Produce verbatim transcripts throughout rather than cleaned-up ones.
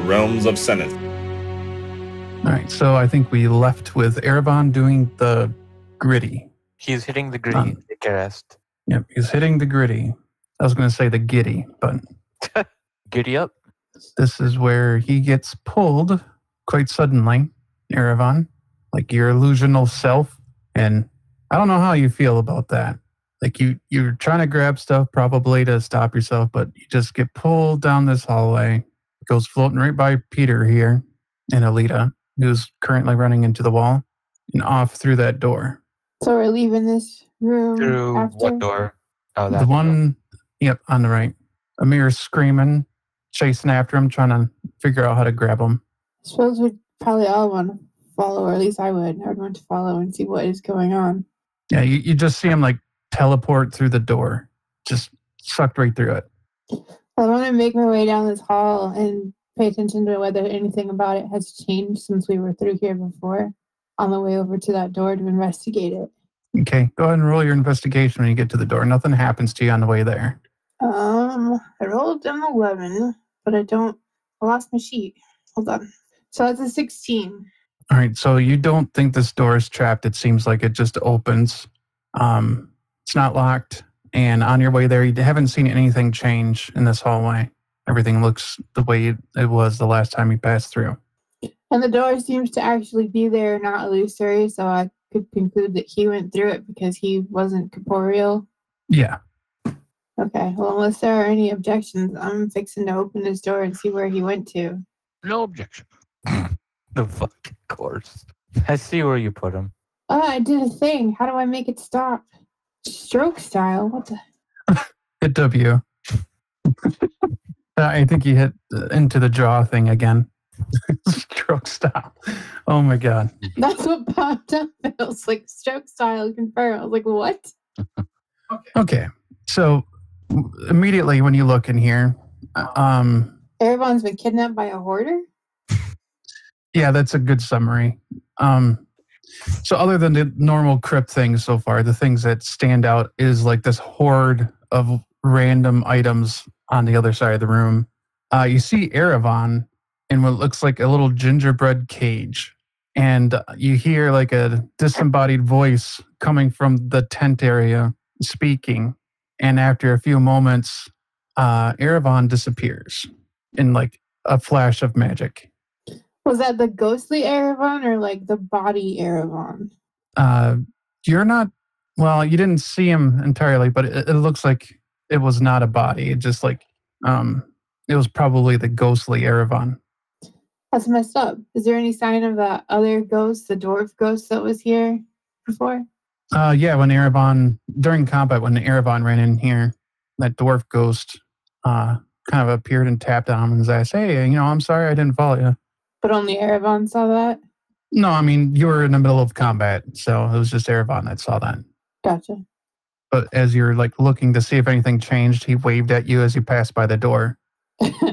realms of Seneth. All right, so I think we left with Erebon doing the gritty. He's hitting the gritty. Um, Take a rest. Yep, he's hitting the gritty. I was going to say the giddy, but Giddy up. this is where he gets pulled quite suddenly, Erebon, like your illusional self. And I don't know how you feel about that. Like you, you're trying to grab stuff probably to stop yourself, but you just get pulled down this hallway. It goes floating right by Peter here and Alita, who's currently running into the wall, and off through that door. So we're leaving this room Through after? what door? Oh, that The one, yep, on the right. Amir's screaming, chasing after him, trying to figure out how to grab him. I suppose we'd probably all want to follow, or at least I would. I would want to follow and see what is going on. Yeah, you, you just see him like teleport through the door, just sucked right through it. I want to make my way down this hall and pay attention to whether anything about it has changed since we were through here before, on the way over to that door to investigate it. Okay, go ahead and roll your investigation when you get to the door. Nothing happens to you on the way there. Um, I rolled an eleven, but I don't, I lost my sheet. Hold on. So that's a sixteen. All right, so you don't think this door is trapped. It seems like it just opens. Um, it's not locked. And on your way there, you haven't seen anything change in this hallway. Everything looks the way it was the last time you passed through. And the door seems to actually be there, not illusory, so I could conclude that he went through it because he wasn't corporeal. Yeah. Okay, well, unless there are any objections, I'm fixing to open this door and see where he went to. No objection. The fucking course. I see where you put him. Oh, I did a thing. How do I make it stop? Stroke style? What the? Hit W. I think you hit into the jaw thing again. Stroke style. Oh my god. That's what popped up. It was like stroke style confirm. I was like, what? Okay, so immediately when you look in here, um, Erebon's been kidnapped by a hoarder? yeah, that's a good summary. Um, so other than the normal crypt things so far, the things that stand out is like this horde of random items on the other side of the room. Uh, you see Erebon in what looks like a little gingerbread cage. And you hear like a disembodied voice coming from the tent area speaking. And after a few moments, uh, Erebon disappears in like a flash of magic. Was that the ghostly Erebon or like the body Erebon? Uh, you're not, well, you didn't see him entirely, but it, it looks like it was not a body. It just like, um, it was probably the ghostly Erebon. That's messed up. Is there any sign of that other ghost, the dwarf ghost that was here before? Uh, yeah, when Erebon, during combat, when Erebon ran in here, that dwarf ghost uh, kind of appeared and tapped on him and said, hey, you know, I'm sorry I didn't follow you. But only Erebon saw that? No, I mean, you were in the middle of combat, so it was just Erebon that saw that. Gotcha. But as you're like looking to see if anything changed, he waved at you as you passed by the door. I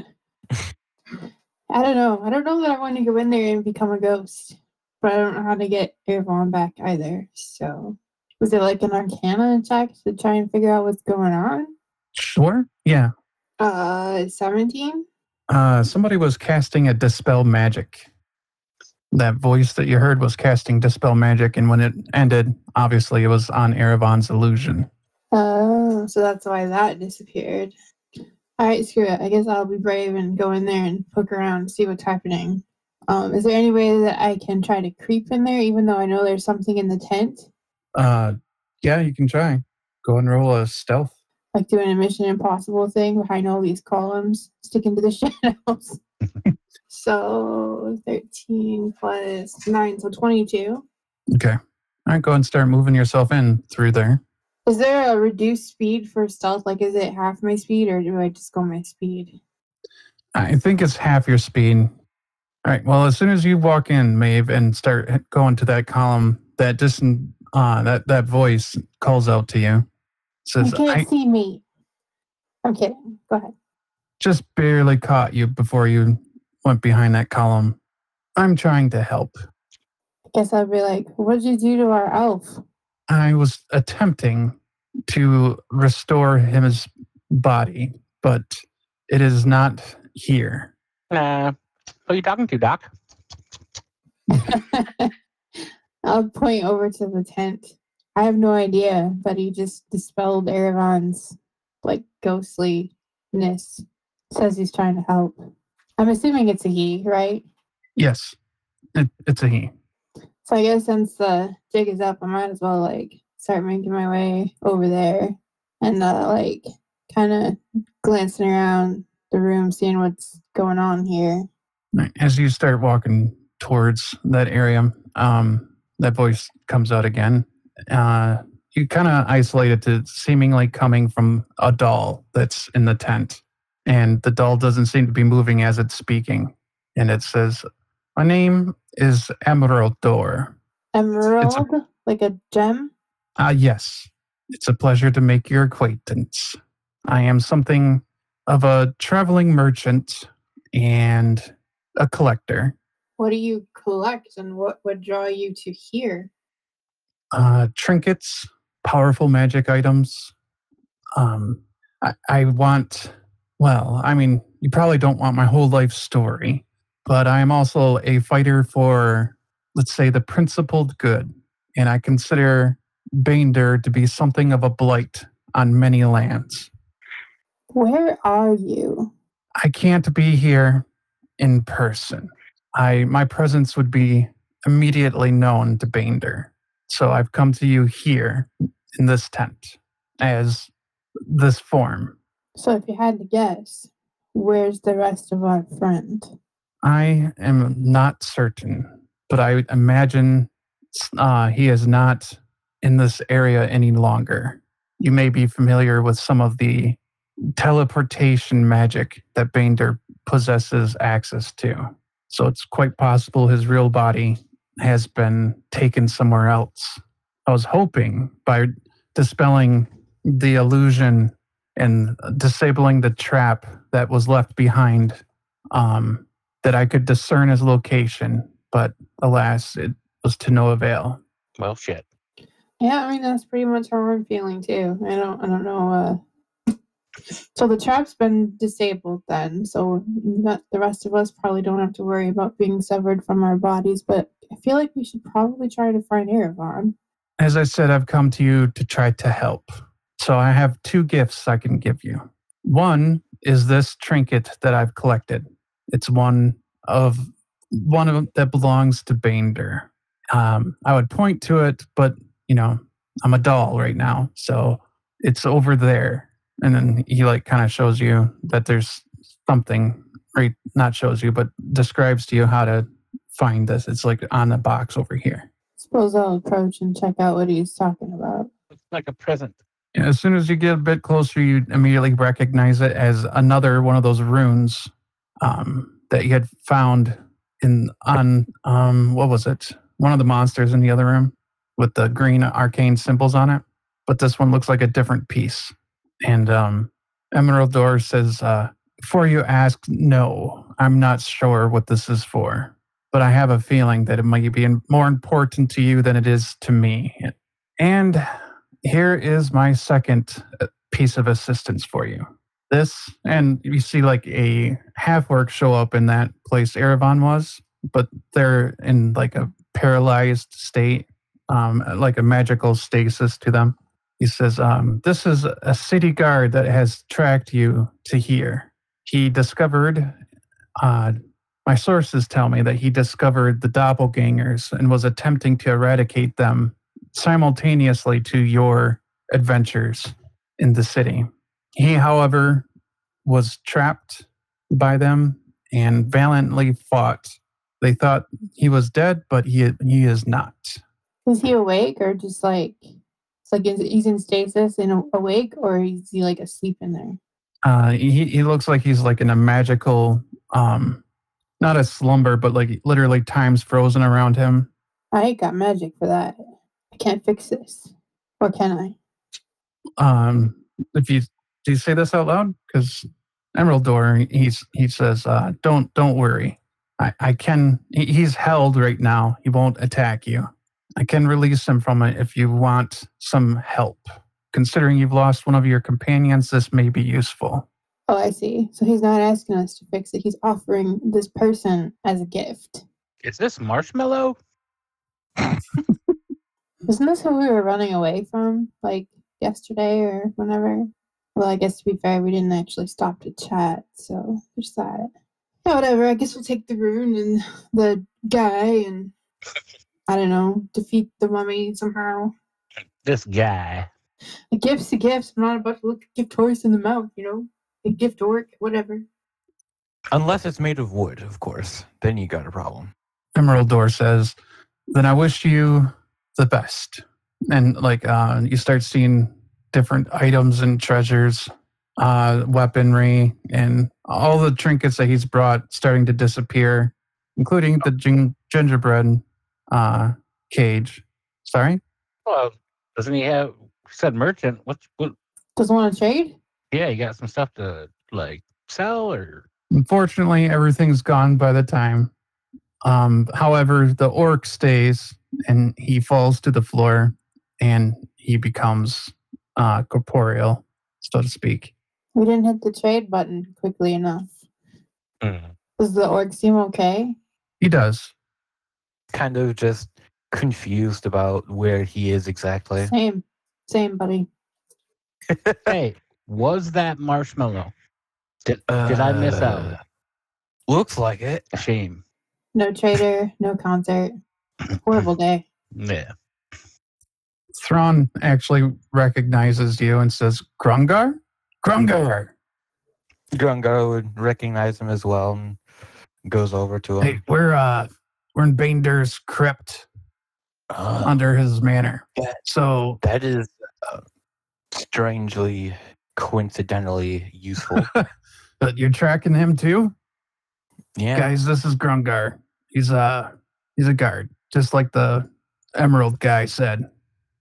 don't know. I don't know that I want to go in there and become a ghost. But I don't know how to get Erebon back either. So, was it like an Arcana check to try and figure out what's going on? Sure. Yeah. Uh, seventeen? Uh, somebody was casting a Dispel Magic. That voice that you heard was casting Dispel Magic, and when it ended, obviously it was on Erebon's illusion. Oh, so that's why that disappeared. Alright, screw it. I guess I'll be brave and go in there and poke around and see what's happening. Um, is there any way that I can try to creep in there, even though I know there's something in the tent? Uh, yeah, you can try. Go and roll a stealth. Like doing a Mission Impossible thing behind all these columns, sticking to the shadows. So thirteen plus nine, so twenty-two. Okay. All right, go ahead and start moving yourself in through there. Is there a reduced speed for stealth? Like, is it half my speed, or do I just go my speed? I think it's half your speed. All right, well, as soon as you walk in, Maeve, and start going to that column, that distant, uh, that, that voice calls out to you. Says, You can't I see me. I'm kidding. Go ahead. just barely caught you before you went behind that column. I'm trying to help. I guess I'd be like, what did you do to our elf? I was attempting to restore his body, but it is not here. Nah. Who are you talking to, Doc? I'll point over to the tent. I have no idea, but he just dispelled Erevan's like ghostliness. Says he's trying to help. I'm assuming it's a he, right? Yes, it, it's a he. So I guess since the jig is up, I might as well like start making my way over there and uh, like kind of glancing around the room, seeing what's going on here. Right. As you start walking towards that area, um, that voice comes out again. Uh, you kind of isolate it to seemingly coming from a doll that's in the tent. And the doll doesn't seem to be moving as it's speaking. And it says, "My name is Emerald Door." Emerald? A, like a gem? Ah, uh, yes. It's a pleasure to make your acquaintance. I am something of a traveling merchant and a collector. What do you collect and what would draw you to here? Uh, trinkets, powerful magic items. Um, I, I want, well, I mean, you probably don't want my whole life story, but I am also a fighter for, let's say, the principled good. And I consider Baindur to be something of a blight on many lands. Where are you? I can't be here in person. I my presence would be immediately known to Baindur. So I've come to you here in this tent as this form. So if you had to guess, where's the rest of our friend? I am not certain, but I imagine uh, he is not in this area any longer. You may be familiar with some of the teleportation magic that Baindur possesses access to. So it's quite possible his real body has been taken somewhere else. I was hoping by dispelling the illusion and disabling the trap that was left behind, um, that I could discern his location, but alas, it was to no avail. Well, shit. Yeah, I mean that's pretty much how I'm feeling too. I don't, I don't know. Uh... So the trap's been disabled then, so not, the rest of us probably don't have to worry about being severed from our bodies. But I feel like we should probably try to find Erevan. As I said, I've come to you to try to help. So I have two gifts I can give you. One is this trinket that I've collected. It's one of one of them that belongs to Baindur. Um, I would point to it, but you know, I'm a doll right now, so it's over there. And then he like kind of shows you that there's something, right? Not shows you, but describes to you how to find this. It's like on the box over here. Suppose I'll approach and check out what he's talking about. Looks like a present. As soon as you get a bit closer, you immediately recognize it as another one of those runes um, that you had found in on um, what was it? One of the monsters in the other room with the green arcane symbols on it. But this one looks like a different piece. And um, Emerald Door says, uh, "Before you ask, no, I'm not sure what this is for, but I have a feeling that it might be more important to you than it is to me. And here is my second piece of assistance for you. This," and you see like a half-orc show up in that place Erevan was, but they're in like a paralyzed state, um, like a magical stasis to them. He says, um, "This is a city guard that has tracked you to here. He discovered, uh, my sources tell me that he discovered the doppelgangers and was attempting to eradicate them simultaneously to your adventures in the city. He, however, was trapped by them and valiantly fought. They thought he was dead, but he he is not." Is he awake or just like, it's like is, he's in stasis and awake, or is he like asleep in there? Uh, he, he looks like he's like in a magical, um, not a slumber, but like literally time's frozen around him. I ain't got magic for that. I can't fix this. Or can I? Um, if you do you say this out loud? Because Emerald Door, he's he says, uh, "Don't don't worry. I, I can. He, he's held right now. He won't attack you. I can release him from it if you want some help. Considering you've lost one of your companions, this may be useful." Oh, I see. So he's not asking us to fix it. He's offering this person as a gift. Is this Marshmallow? Isn't this who we were running away from, like yesterday or whenever? Well, I guess to be fair, we didn't actually stop to chat, so there's that. Yeah, whatever. I guess we'll take the rune and the guy and I don't know, defeat the mummy somehow. This guy. A gift's a gift. I'm not about to look a gift horse in the mouth, you know? A gift orc, whatever. Unless it's made of wood, of course. Then you got a problem. Emerald Door says, then I wish you the best. And like uh, you start seeing different items and treasures, uh, weaponry, and all the trinkets that he's brought starting to disappear, including the gin- gingerbread uh, cage. Sorry? Well, doesn't he have? Said merchant. What's what? Doesn't want to trade? Yeah, you got some stuff to like sell or. Unfortunately, everything's gone by the time. Um, however, the orc stays and he falls to the floor and he becomes uh, corporeal, so to speak. We didn't hit the trade button quickly enough. Mm. Does the orc seem okay? He does. Kind of just confused about where he is exactly. Same. Same, buddy. Hey, was that Marshmallow? Did, did I miss out? Uh, Looks like it. Shame. No trader, no concert. Horrible day. Yeah. Thrawn actually recognizes you and says, Grungar? Grungar! Grungar would recognize him as well and goes over to him. Hey, we're uh we're in Bainder's crypt Uh, under his manor. Yeah. So that is uh, strangely, coincidentally useful. but you're tracking him too? Yeah. Guys, this is Grungar. He's uh he's a guard, just like the Emerald guy said.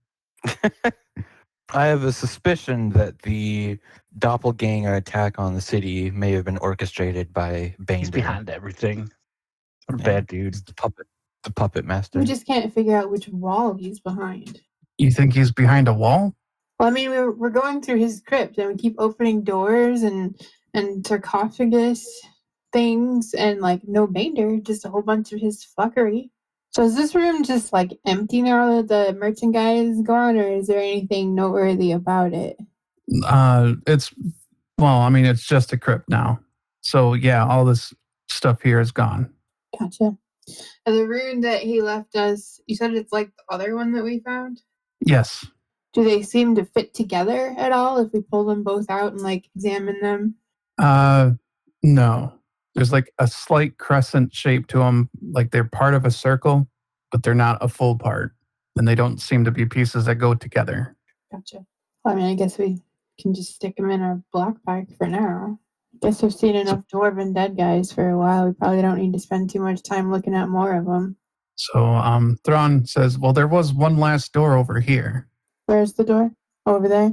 I have a suspicion that the doppelganger attack on the city may have been orchestrated by Bane. He's behind everything. What a Yeah. bad dude. The puppet, the puppet master. We just can't figure out which wall he's behind. You think he's behind a wall? Well, I mean, we're, we're going through his crypt and we keep opening doors and, and sarcophagus things and like no Bander, just a whole bunch of his fuckery. So is this room just like empty now that the merchant guy is gone, or is there anything noteworthy about it? Uh it's well, I mean it's just a crypt now. So yeah, all this stuff here is gone. Gotcha. And the rune that he left us, you said it's like the other one that we found? Yes. Do they seem to fit together at all if we pull them both out and like examine them? Uh no. There's like a slight crescent shape to them, like they're part of a circle, but they're not a full part. And they don't seem to be pieces that go together. Gotcha. Well, I mean, I guess we can just stick them in our block pack for now. Guess we've seen enough dwarven dead guys for a while. We probably don't need to spend too much time looking at more of them. So um Thrawn says, well, there was one last door over here. Where's the door? Over there.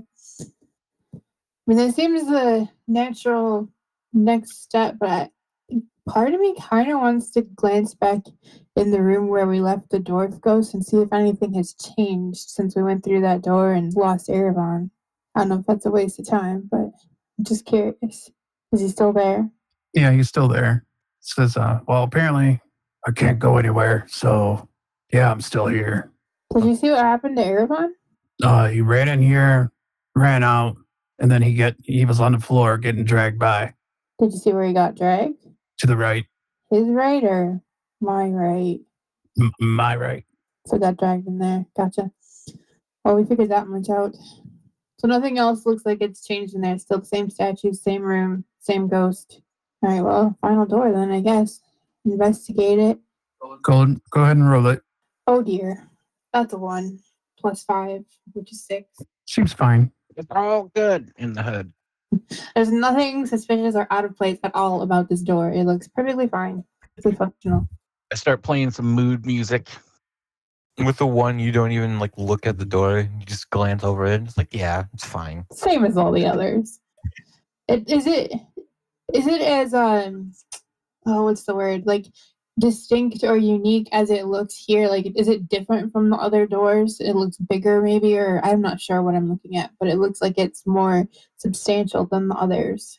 I mean, that seems the natural next step, but I, part of me kind of wants to glance back in the room where we left the dwarf ghost and see if anything has changed since we went through that door and lost Erebon. I don't know if that's a waste of time, but I'm just curious. Is he still there? Yeah, he's still there. Says, uh, well, apparently I can't go anywhere, so yeah, I'm still here. Did you see what happened to Erebon? Uh, he ran in here, ran out, and then he get he was on the floor getting dragged by Did you see where he got dragged? to the right, His right or my right? M- my right. So got dragged in there. Gotcha. Well, we figured that much out. So nothing else looks like it's changed in there. Still the same statues, same room, same ghost. All right, well, final door then, I guess. Investigate it. Go go ahead and roll it. Oh dear. That's a one. Plus five, which is six. Seems fine. It's all good in the hood. There's nothing suspicious or out of place at all about this door. It looks perfectly fine. Perfectly functional. I start playing some mood music. With the one, you don't even like look at the door. You just glance over it. And it's like, yeah, it's fine. Same as all the others. It, is it is it as um oh what's the word, like distinct or unique as it looks here? Like, is it different from the other doors? It looks bigger maybe, or I'm not sure what I'm looking at, but it looks like it's more substantial than the others.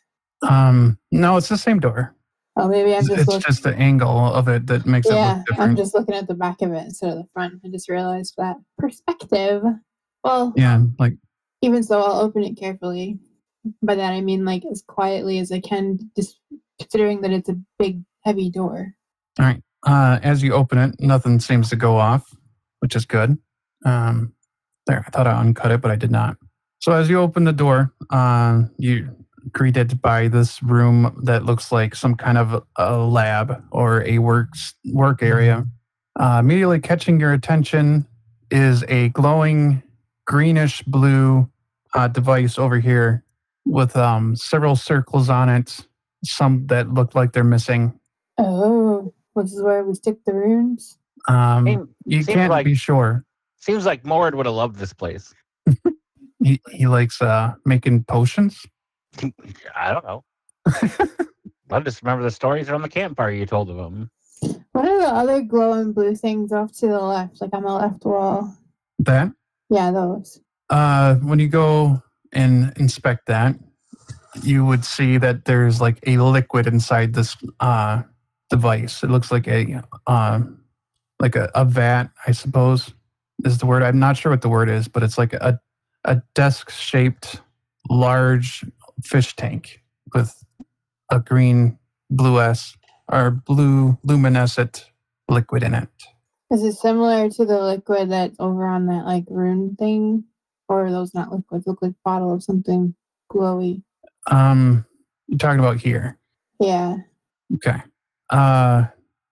Um, no, it's the same door. Oh, maybe I'm It's, just it's looking. just the angle of it that makes it Yeah, look different. I'm just looking at the back of it instead of the front. I just realized that perspective. Well, Yeah, like even so, I'll open it carefully. By that I mean like as quietly as I can, just considering that it's a big, heavy door. all right. Uh, as you open it, nothing seems to go off, which is good. Um, there, I thought I uncut it, but I did not. So as you open the door, uh, you greeted by this room that looks like some kind of a lab or a works work area. Uh, immediately catching your attention is a glowing greenish blue uh, device over here with um, several circles on it, some that look like they're missing. Oh, this is where we stick the runes? Um, Seem- you seems can't like- be sure. Seems like Mord would have loved this place. He, he likes uh, making potions. I don't know. I just remember the stories from the campfire you told of him. What are the other glowing blue things off to the left, like on the left wall? That Yeah, those. uh, when you go and inspect that, you would see that there's like a liquid inside this uh, device. It looks like a uh, like a, a vat, I suppose, is the word. I'm not sure what the word is, but it's like a a desk-shaped large fish tank with a green blue S or blue luminescent liquid in it. Is it similar to the liquid that's over on that like rune thing? Or are those not liquids? Look like a bottle of something glowy. Um, you're talking about here. Yeah. Okay. Uh,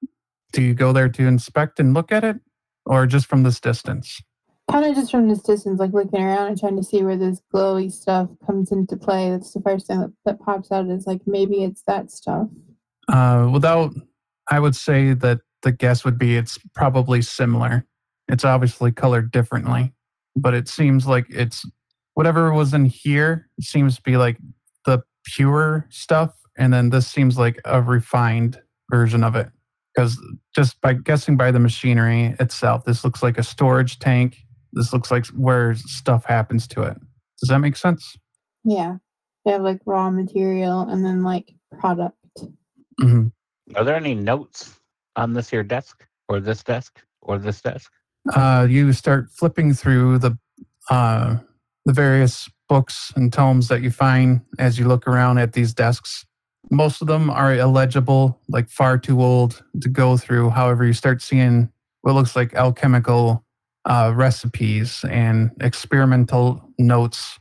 do you go there to inspect and look at it, or just from this distance? Kind of just from this distance, like looking around and trying to see where this glowy stuff comes into play. That's the first thing that, that pops out is like maybe it's that stuff. Uh, without, I would say that the guess would be it's probably similar. It's obviously colored differently, but it seems like it's whatever was in here seems to be like the pure stuff, and then this seems like a refined version of it. Because just by guessing by the machinery itself, this looks like a storage tank. This looks like where stuff happens to it. Does that make sense? Yeah. They have like raw material and then like product. Mm-hmm. Are there any notes on this here desk, or this desk, or this desk? Uh, you start flipping through the uh, the various books and tomes that you find as you look around at these desks. Most of them are illegible, like far too old to go through. However, you start seeing what looks like alchemical uh, recipes and experimental notes.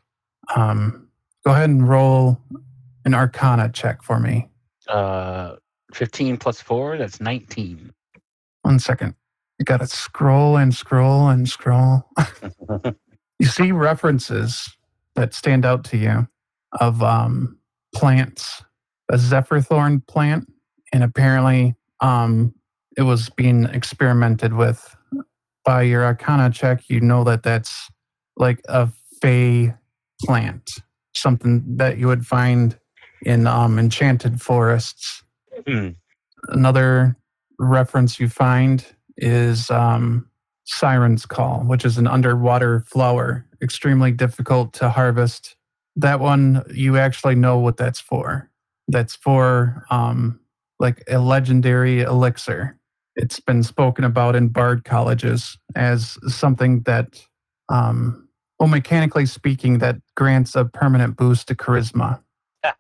Um, go ahead and roll an Arcana check for me. Uh, fifteen plus four, that's nineteen. One second. You got to scroll and scroll and scroll. You see references that stand out to you of um, plants. A zephyrthorn plant, and apparently um, it was being experimented with. By your Arcana check, you know that that's like a fey plant, something that you would find in um, enchanted forests. Hmm. Another reference you find is um, Siren's Call, which is an underwater flower, extremely difficult to harvest. That one, you actually know what that's for. That's for um, like a legendary elixir. It's been spoken about in bard colleges as something that, um, well, mechanically speaking, that grants a permanent boost to charisma. Uh,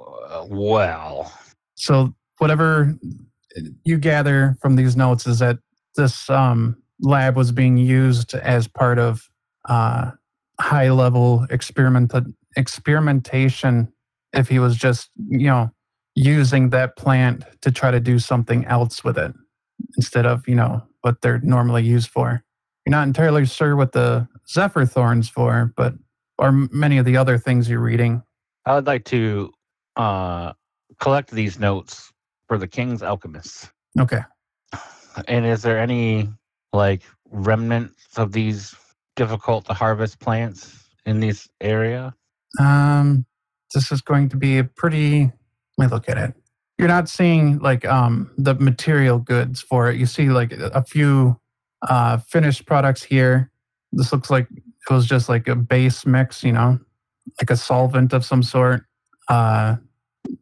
well, So whatever you gather from these notes is that this um, lab was being used as part of uh, high-level experiment experimentation. If he was just, you know, using that plant to try to do something else with it instead of, you know, what they're normally used for. You're not entirely sure what the zephyr thorn's for, but or many of the other things you're reading. I would like to uh, collect these notes for the King's Alchemists. Okay. And is there any like remnants of these difficult to harvest plants in this area? Um, this is going to be a pretty. Let me look at it. You're not seeing like um the material goods for it. You see like a few uh finished products here. This looks like it was just like a base mix, you know, like a solvent of some sort. Uh,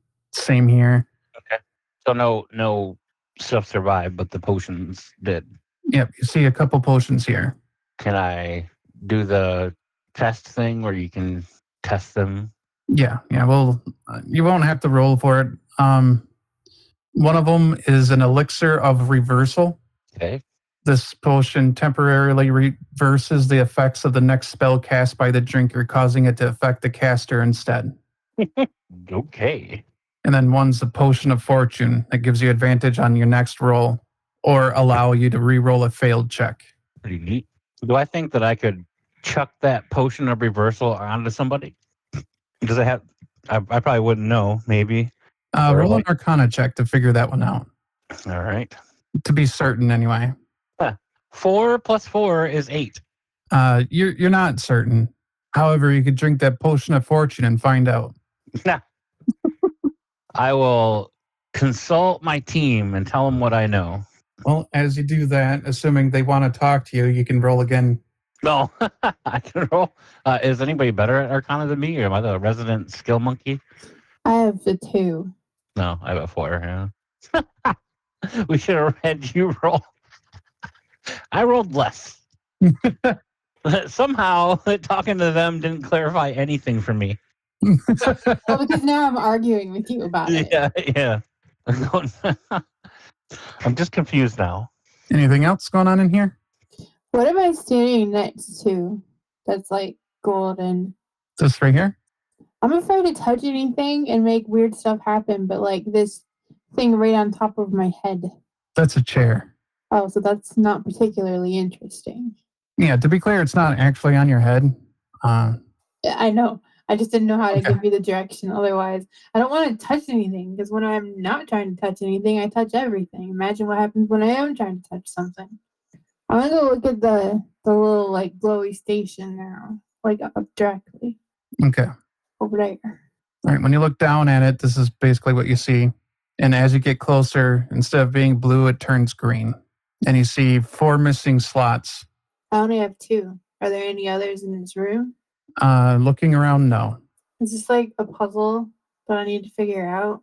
same here. So no no stuff survived, but the potions did. Yep, you see a couple potions here. Can I do the test thing where you can test them? Yeah, yeah. Well, uh, you won't have to roll for it. Um, one of them is an elixir of reversal. Okay. This potion temporarily reverses the effects of the next spell cast by the drinker, causing it to affect the caster instead. Okay. And then one's a potion of fortune that gives you advantage on your next roll or allow you to re-roll a failed check. Pretty neat. Do I think that I could chuck that potion of reversal onto somebody? Does it have? I, I probably wouldn't know. Maybe. Uh, Or roll an like- Arcana check to figure that one out. All right. To be certain, anyway. Four plus four is eight. Uh, you're you're not certain. However, you could drink that potion of fortune and find out. Nah. I will consult my team and tell them what I know. Well, as you do that, assuming they want to talk to you, you can roll again. No, I can roll. Uh, is anybody better at Arcana than me, or am I the resident skill monkey? I have the two. No, I have a four. Yeah. We should have had you roll. I rolled less. Somehow, talking to them didn't clarify anything for me. Well, because now I'm arguing with you about it. Yeah, yeah. I'm just confused now. Anything else going on in here? What am I standing next to that's like golden? This right here? I'm afraid to touch anything and make weird stuff happen, but like this thing right on top of my head. That's a chair. Oh, so that's not particularly interesting. Yeah, to be clear, it's not actually on your head. Uh, Yeah, I know. I just didn't know how to Okay. give you the direction. Otherwise, I don't want to touch anything because when I'm not trying to touch anything, I touch everything. Imagine what happens when I am trying to touch something. I'm gonna go look at the the little like glowy station now, like up directly okay. over there. All right, when you look down at it, this is basically what you see. And as you get closer, instead of being blue, it turns green. And you see four missing slots. I only have two. Are there any others in this room? Uh, looking around, no. Is this like a puzzle that I need to figure out?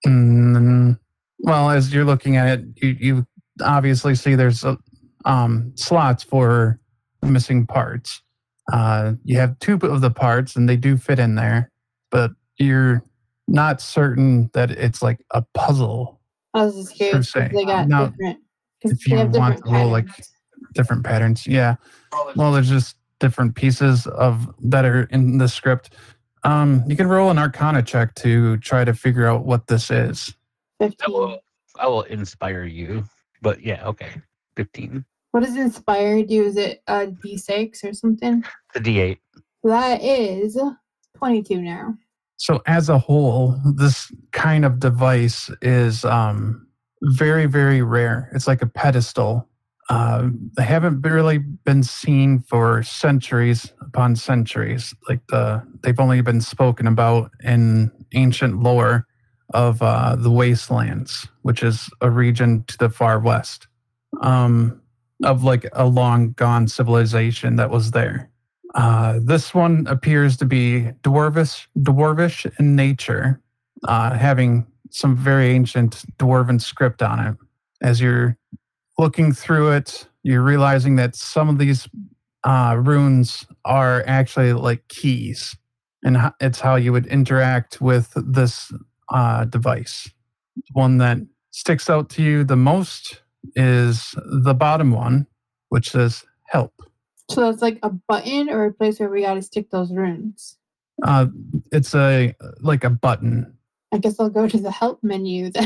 Mm, well, as you're looking at it, you, you obviously see there's uh, um, slots for missing parts. Uh, you have two of the parts, and they do fit in there, but you're not certain that it's like a puzzle. I was just curious se. because they got Now, different. Because if they you have want different to roll, like, patterns. Different patterns, yeah. Well, there's just different pieces of that are in the script. Um, you can roll an Arcana check to try to figure out what this is. I fifteen. will, I will inspire you. But yeah, okay. fifteen. What does inspire do? Is it a D six or something? The D eight. That is twenty-two now. So as a whole, this kind of device is um, very, very rare. It's like a pedestal. Uh, they haven't really been seen for centuries upon centuries. Like the, they've only been spoken about in ancient lore of uh, the Wastelands, which is a region to the far west, um, of like a long gone civilization that was there. Uh, this one appears to be dwarvish, dwarvish in nature, uh, having some very ancient dwarven script on it. As you're looking through it, you're realizing that some of these uh, runes are actually like keys, and ho- it's how you would interact with this uh, device. One that sticks out to you the most is the bottom one, which says help. So it's like a button or a place where we got to stick those runes. Uh, it's a like a button. I guess I'll go to the help menu then.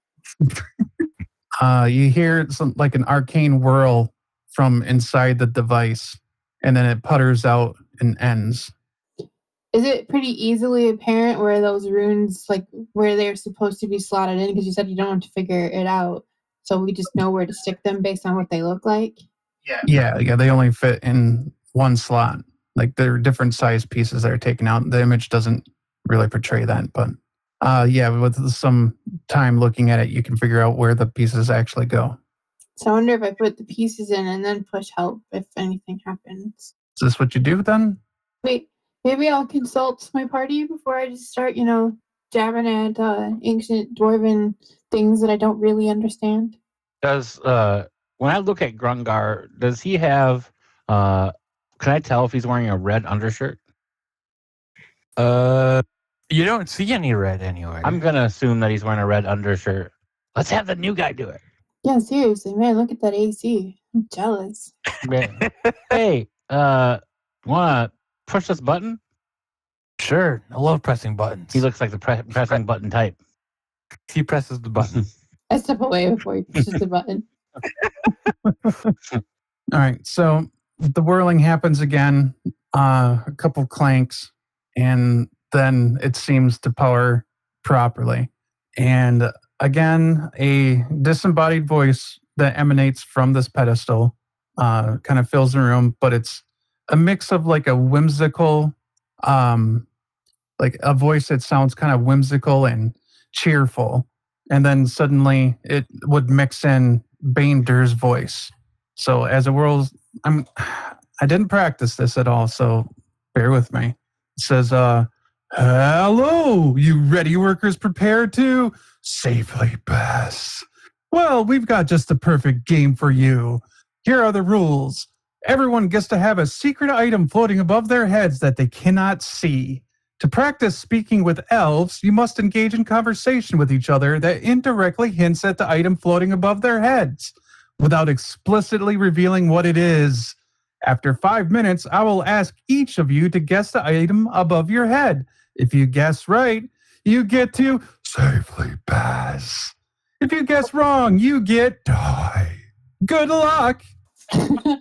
Uh, you hear some like an arcane whirl from inside the device, and then it putters out and ends. Is it pretty easily apparent where those runes, like where they're supposed to be slotted in? Because you said you don't have to figure it out, so we just know where to stick them based on what they look like. Yeah, yeah, they only fit in one slot. Like they're different size pieces that are taken out. The image doesn't really portray that, but uh, yeah, with some time looking at it, you can figure out where the pieces actually go. So I wonder if I put the pieces in and then push help if anything happens. Is this what you do then? Wait, maybe I'll consult my party before I just start, you know, jabbing at uh, ancient dwarven things that I don't really understand. Does uh when I look at Grungar, does he have uh can I tell if he's wearing a red undershirt? Uh, you don't see any red anywhere. I'm gonna assume that he's wearing a red undershirt. Let's have the new guy do it. Yeah, seriously, man, look at that A C. I'm jealous. Man, hey, uh wanna push this button? Sure. I love pressing buttons. He looks like the pre- pressing button type. he presses the button. I step away before he pushes the button. All right, so the whirling happens again, uh, a couple clanks, and then it seems to power properly. And again, a disembodied voice that emanates from this pedestal uh, kind of fills the room, but it's a mix of like a whimsical, um, like a voice that sounds kind of whimsical and cheerful. And then suddenly it would mix in Bane Dur's voice. So as a world, I'm, I didn't practice this at all, so bear with me. It says, uh, hello, you ready workers prepared to safely pass. Well, we've got just the perfect game for you. Here are the rules. Everyone gets to have a secret item floating above their heads that they cannot see. To practice speaking with elves, you must engage in conversation with each other that indirectly hints at the item floating above their heads, without explicitly revealing what it is. After five minutes, I will ask each of you to guess the item above your head. If you guess right, you get to safely pass. If you guess wrong, you get die. Good luck. You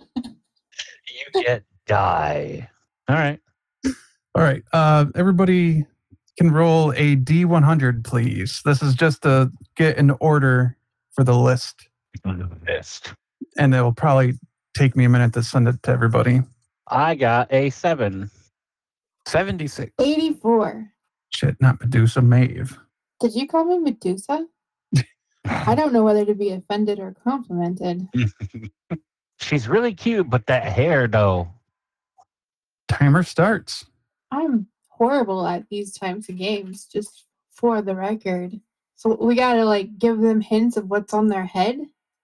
get die. All right. All right, uh, everybody can roll a D one hundred, please. This is just to get an order for the list. List. And it will probably take me a minute to send it to everybody. I got a seven. seventy-six. eighty-four. Shit, not Medusa, Maeve. Did you call me Medusa? I don't know whether to be offended or complimented. She's really cute, but that hair though. Timer starts. I'm horrible at these types of games, just for the record. So we gotta like give them hints of what's on their head.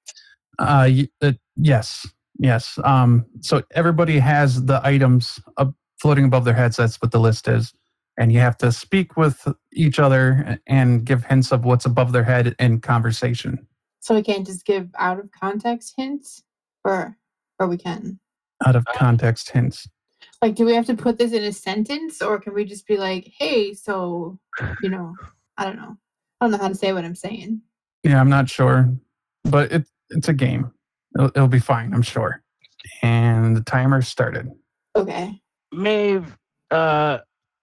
Uh, y- uh, yes, yes. Um, so everybody has the items up, floating above their heads. That's what the list is. And you have to speak with each other and give hints of what's above their head in conversation. So we can't just give out of context hints, or or we can. Out of context hints. Like, do we have to put this in a sentence, or can we just be like, "Hey, so you know, I don't know, I don't know how to say what I'm saying." Yeah, I'm not sure, but it, it's a game. It'll, it'll be fine, I'm sure. And the timer started. Okay. Maeve, uh,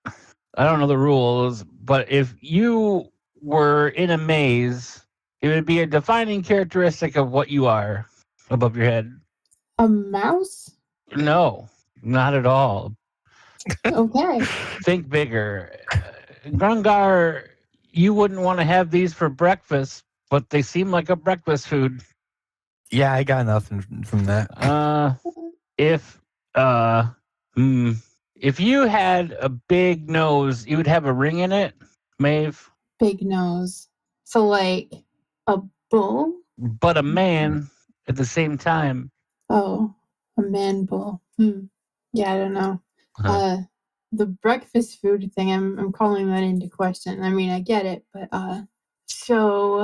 I don't know the rules, but if you were in a maze, it would be a defining characteristic of what you are above your head. A mouse? No, not at all. Okay. Think bigger. Uh, Grungar, you wouldn't want to have these for breakfast, but they seem like a breakfast food. Yeah, I got nothing from that. Uh, if uh, hmm, if you had a big nose, you would have a ring in it, Maeve. Big nose. So like a bull? But a man at the same time. Oh, a man bull. Hmm. Yeah, I don't know. Uh-huh. Uh, the breakfast food thing, I'm I'm calling that into question. I mean, I get it, but uh, so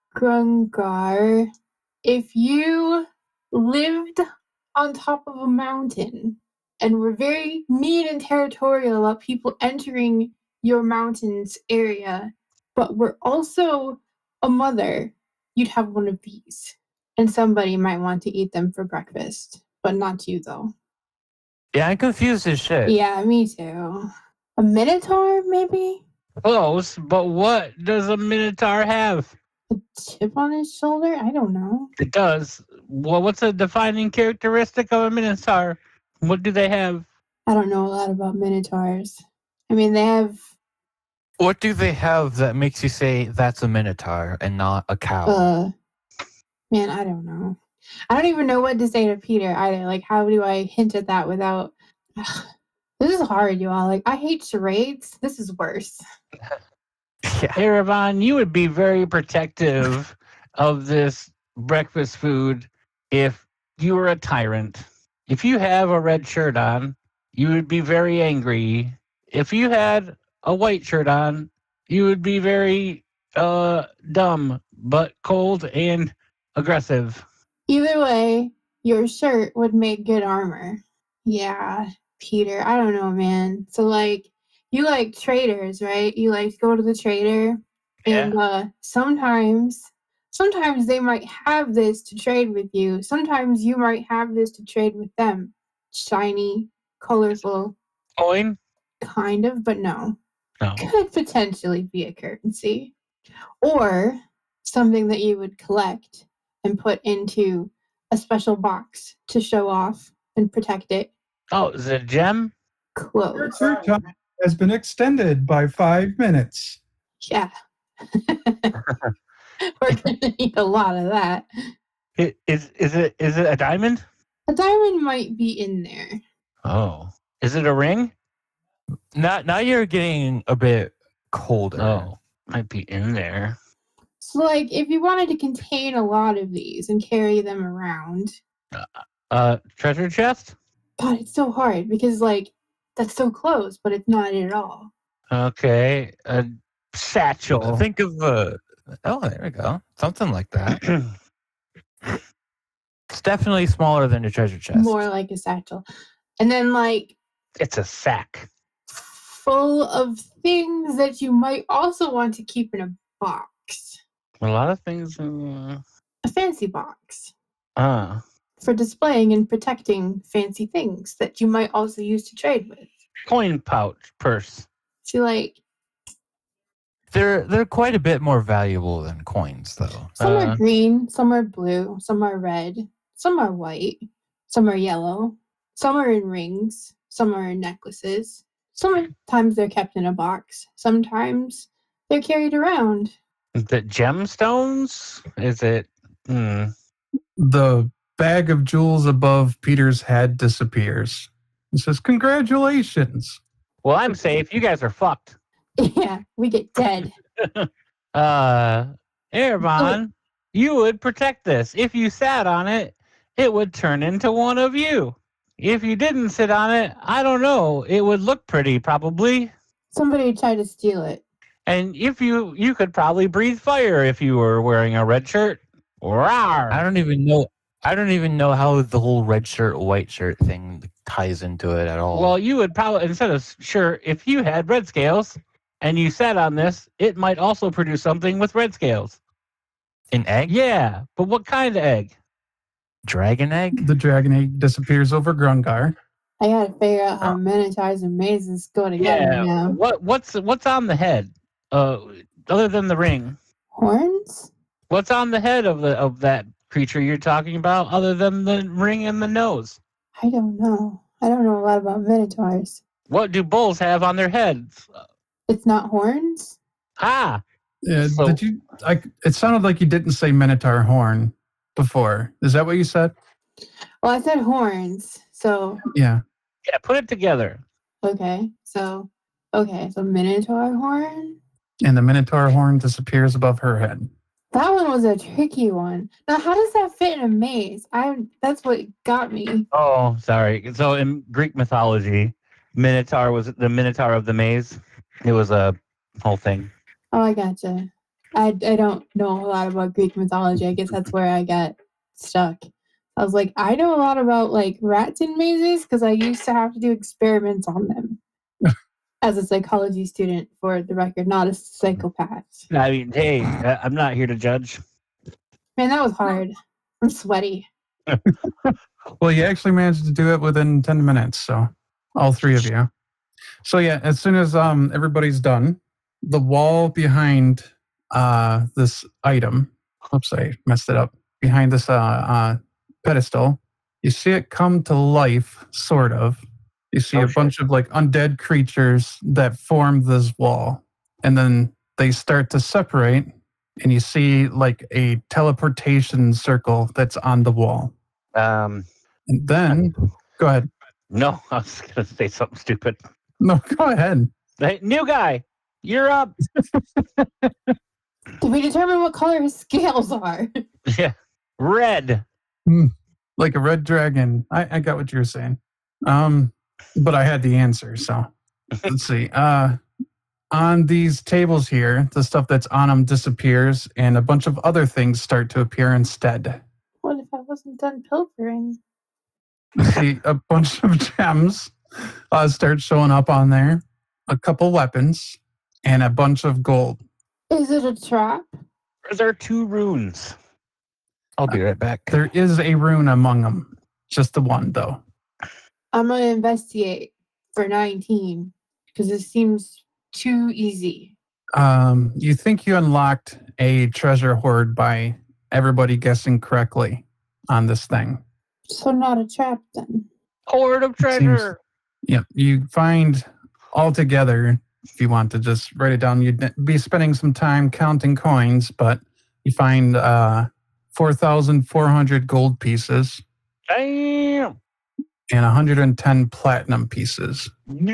Grungar, if you lived on top of a mountain and were very mean and territorial about people entering your mountain's area, but were also a mother, you'd have one of these. And somebody might want to eat them for breakfast, but not you, though. Yeah, I'm confused as shit. Yeah, me too. A minotaur, maybe? Close, but what does a minotaur have? A chip on his shoulder? I don't know. It does. Well, what's a defining characteristic of a minotaur? What do they have? I don't know a lot about minotaurs. I mean, they have What do they have that makes you say that's a minotaur and not a cow? uh man, I don't know. I don't even know what to say to Peter either. Like, how do I hint at that without this is hard, you all. Like, I hate charades. This is worse. Yeah. Erevan, you would be very protective of this breakfast food if you were a tyrant. If you have a red shirt on, you would be very angry. If you had a white shirt on, you would be very uh dumb but cold and aggressive. Either way, your shirt would make good armor. Yeah, Peter, I don't know, man. So like you like traders, right? You like to go to the trader and uh sometimes sometimes they might have this to trade with you. Sometimes you might have this to trade with them. Shiny, colorful, Coin? kind of, but no. No. Could potentially be a currency. Or something that you would collect and put into a special box to show off and protect it. Oh, is it a gem? Close. Your time has been extended by five minutes. Yeah. We're gonna need a lot of that. It, is is it is it a diamond? A diamond might be in there. Oh. Is it a ring? Now, now you're getting a bit colder. Oh. Might be in there. So like if you wanted to contain a lot of these and carry them around, Uh treasure chest? God, it's so hard because like that's so close, but it's not at all. Okay. A satchel. Think of uh oh, there we go. Something like that. It's definitely smaller than a treasure chest. More like a satchel. And then like It's a sack. full of things that you might also want to keep in a box. A lot of things. Uh, A fancy box uh for displaying and protecting fancy things that you might also use to trade with. coin pouch, purse. So like They're they're quite a bit more valuable than coins, though. some Uh, are green, some are blue, some are red, some are white, some are yellow, some are in rings, some are in necklaces. Sometimes they're kept in a box. Sometimes they're carried around. Is it gemstones? Is it? Hmm. The bag of jewels above Peter's head disappears. He says, "Congratulations." Well, I'm safe. You guys are fucked. Yeah, we get dead. Uh, Erevan, you would protect this. If you sat on it, it would turn into one of you. If you didn't sit on it, I don't know. It would look pretty, probably. Somebody tried to steal it. And if you, you could probably breathe fire if you were wearing a red shirt. Rawr. I don't even know. I don't even know how the whole red shirt, white shirt thing ties into it at all. Well, you would probably, instead of sure, if you had red scales and you sat on this, it might also produce something with red scales. an egg, Yeah, but what kind of egg? dragon egg. The dragon egg disappears over Grungar. I gotta figure out how minotaurs and mazes go together Yeah. now. What what's what's on the head? Uh, other than the ring, Horns? what's on the head of the of that creature you're talking about, other than the ring and the nose? I don't know. I don't know a lot about minotaurs. What do bulls have on their heads? It's not horns? Ah, Yeah, So- did you? I, it sounded like you didn't say Minotaur horn before. Is that what you said? Well, I said horns. So, Yeah. yeah. Put it together. okay. So, okay. So, minotaur horn? And the Minotaur horn disappears above her head. That one was a tricky one. Now, how does that fit in a maze? I That's what got me. Oh, sorry. So in Greek mythology, Minotaur was the Minotaur of the maze. It was a whole thing. Oh, I gotcha. I, I don't know a lot about Greek mythology. I guess that's where I got stuck. I was like, I know a lot about like rats in mazes because I used to have to do experiments on them as a psychology student, for the record, not a psychopath. I mean, hey, I- I'm not here to judge. Man, that was hard. I'm sweaty. Well, you actually managed to do it within ten minutes. So, all three of you. So yeah, as soon as um everybody's done, the wall behind uh this item, oops, I messed it up. Behind this uh, uh pedestal, you see it come to life, sort of. You see Oh, a shit. bunch of like undead creatures that form this wall, and then they start to separate, and you see like a teleportation circle that's on the wall. Um, And then, go ahead. no, I was gonna say something stupid. No, go ahead. Hey, new guy. You're up. Did we determine what color his scales are? Yeah. Red. Like a red dragon. I, I got what you were saying. Um, but I had the answer, so let's see. Uh on these tables here, the stuff that's on them disappears and a bunch of other things start to appear instead. What if I wasn't done pilfering? See a bunch of gems uh, start showing up on there, a couple weapons, and a bunch of gold. Is it a trap? There are two runes. I'll be right back. There is a rune among them. Just the one, though. I'm gonna investigate for nineteen because it seems too easy. Um, you think you unlocked a treasure hoard by everybody guessing correctly on this thing. So not a trap then. Hoard of treasure. Yep. You find altogether, if you want to just write it down, you'd be spending some time counting coins, but you find uh, four thousand four hundred gold pieces Damn. and one hundred ten platinum pieces.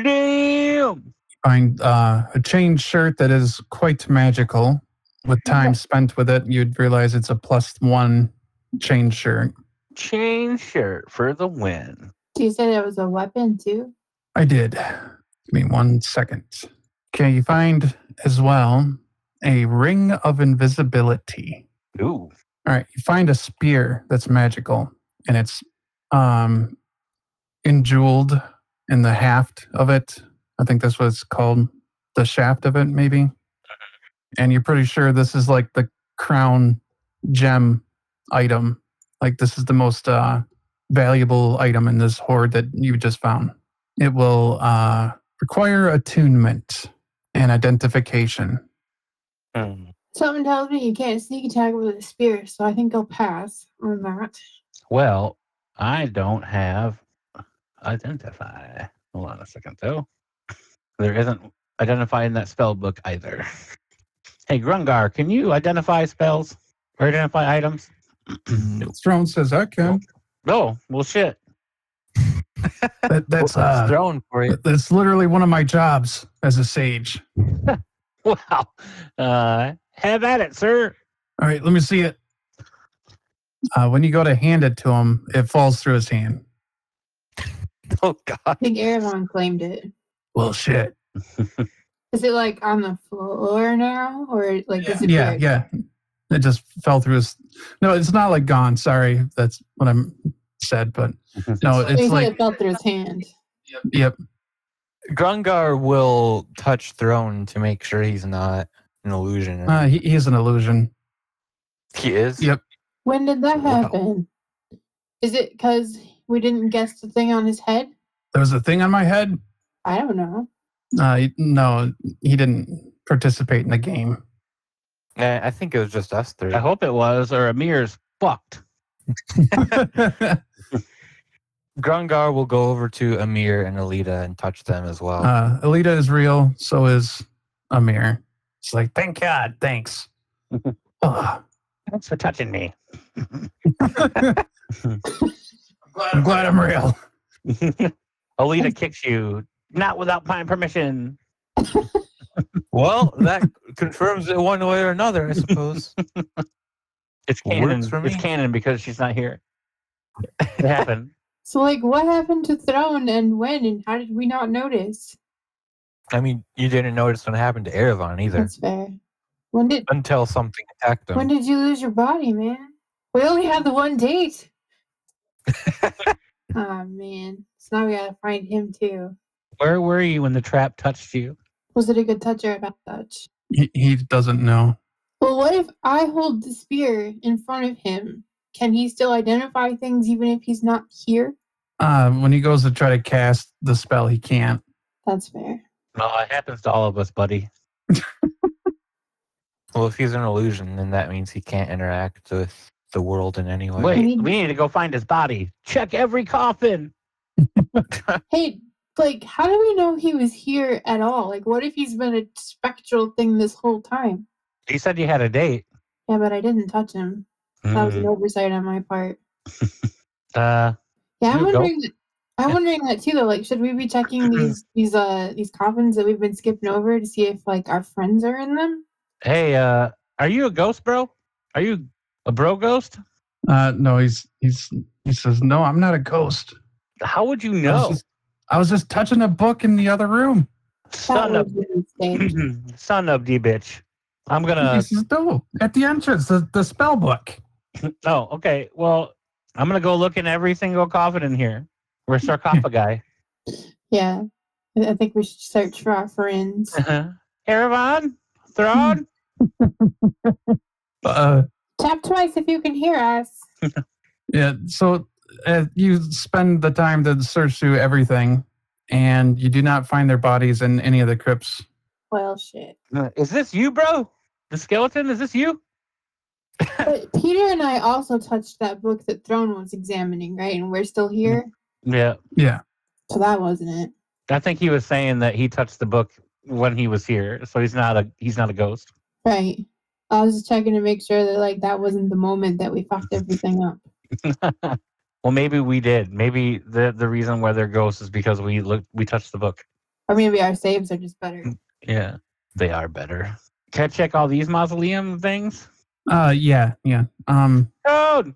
Damn. Find uh, a chain shirt that is quite magical. With time spent with it, you'd realize it's a plus one chain shirt. Chain shirt for the win. Do you say that was a weapon too? I did. Give me one second. Okay, you find as well a ring of invisibility. Ooh. All right, you find a spear that's magical, and it's um, enjeweled in the haft of it. I think that's what it's called, the shaft of it, maybe. And you're pretty sure this is like the crown gem item. Like this is the most uh, valuable item in this hoard that you just found. It will uh, require attunement and identification. Hmm. Something tells me you can't sneak attack with a spear, so I think I'll pass on that. Well, I don't have identify. Hold on a second, though. There isn't identify in that spell book either. Hey, Grungar, can you identify spells or identify items? Nope. Throne says I can. Oh, well, shit. That, that's Well, uh, it's thrown for you. that's literally one of my jobs as a sage. Wow. Uh, have at it, sir. All right, let me see it. Uh, when you go to hand it to him, it falls through his hand. Oh God. I think Erebon claimed it. Well, shit. Is it like on the floor now, or like Yeah, disappeared? yeah. It just fell through his. No, it's not like gone. Sorry, that's what I said. But no, They it's said like it fell through his hand. yep. Grungar will touch Throne to make sure he's not an illusion. Uh, he, he's an illusion. he is? Yep. When did that Wow. happen? Is it because we didn't guess the thing on his head? There was a thing on my head. I don't know. Uh, he- no, he didn't participate in the game. Eh, I think it was just us three. I hope it was, or Amir's fucked. Grungar will go over to Amir and Alita and touch them as well. uh, Alita is real. So is Amir. It's like, thank God, thanks. Ugh. Thanks for touching me. I'm glad I'm real. Alita kicks you, not without my permission. Well, that confirms it one way or another, I suppose. It's Works canon. for It's me. canon because she's not here. It happened. So, like, what happened to Throne and when, and how did we not notice? I mean, you didn't notice when it happened to Erevan either. That's fair. When did Until something attacked when him. did you lose your body, man? We only had the one date. Oh man. So now we gotta find him too. Where were you when the trap touched you? Was it a good touch or a bad touch? He, he doesn't know. Well, what if I hold the spear in front of him? Can he still identify things even if he's not here? Uh, when he goes to try to cast the spell, he can't. That's fair. No, it happens to all of us, buddy. Well, if he's an illusion, then that means he can't interact with the world in any way. Wait, need- we need to go find his body. Check every coffin. Hey, like, how do we know he was here at all? Like, what if he's been a spectral thing this whole time? You said you had a date. Yeah, but I didn't touch him. That was an Mm. oversight on my part. Uh, Yeah, I'm You go. wondering. I'm wondering that too, though. Like, should we be checking these these uh these coffins that we've been skipping over to see if like our friends are in them? Hey, uh, are you a ghost, bro? Are you a bro ghost? Uh, no, he's he's he says, no, I'm not a ghost. How would you I was know? just, I was just touching a book in the other room. That Son was of, a mistake. son of D bitch. I'm gonna. He says, no, at the entrance, the, the spell book. Oh, okay. Well, I'm gonna go look in every single coffin in here. We're sarcophagi. Yeah, I I think we should search for our friends. Erevan, Thrawn. Uh, Tap twice if you can hear us. yeah, so uh, you spend the time to search through everything, and you do not find their bodies in any of the crypts. Well, shit. Uh, Is this you, bro? The skeleton? Is this you? But Peter and I also touched that book that Throne was examining, right? And we're still here, Yeah. Yeah. so that wasn't it. I think he was saying that he touched the book when he was here, so he's not a he's not a ghost. Right. I was just checking to make sure that like that wasn't the moment that we fucked everything up. Well, maybe we did. Maybe the the reason why they're ghosts is because we looked we touched the book. Or maybe our saves are just better. Yeah, they are better. Can I check all these mausoleum things? Uh, yeah, yeah. Um, Toad!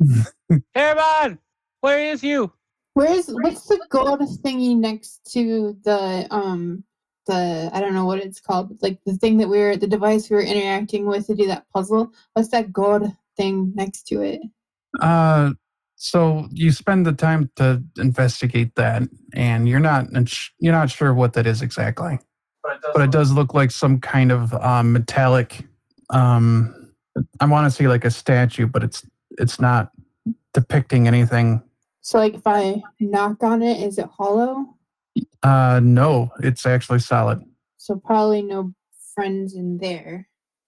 Erevan! Where is you? Where's what's the gold thingy next to the um the I don't know what it's called, but like the thing that we we're the device we were interacting with to do that puzzle? What's that gold thing next to it? uh, so you spend the time to investigate that, and you're not you're not sure what that is exactly, but it does look like some kind of um, metallic. Um, I want to say like a statue, but it's it's not depicting anything. So like if I knock on it, is it hollow? Uh, no, it's actually solid. So probably no friends in there.